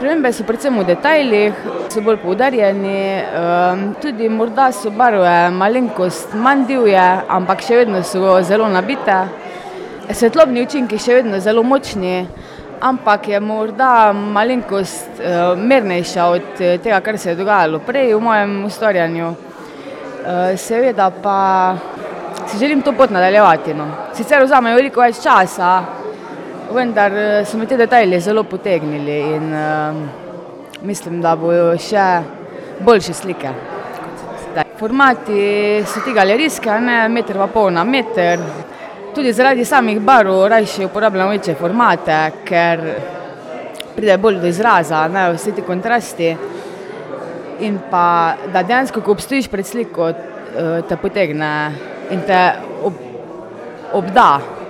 Spremembe so predvsem v detajlih, so bolj poudarjeni, tudi morda so barve malenkost manj divje, ampak še vedno so zelo nabite. Svetlobni učinki še vedno zelo močni, ampak je morda malenkost mirnejša od tega, kar se je dogajalo prej v mojem ustvarjanju. Seveda pa si želim to pot nadaljevati, no. Sicer vzame veliko več časa, vendar so me te detajli zelo potegnili in mislim, da bojo še boljše slike. Formati so ti galerijski, 1,5 m na meter. Tudi zaradi samih barv rajši uporabljam večje formate, ker pride bolj do izraza, vsi ti kontrasti. In pa, da dejansko, ko obstojiš pred sliko, te potegne in te obda.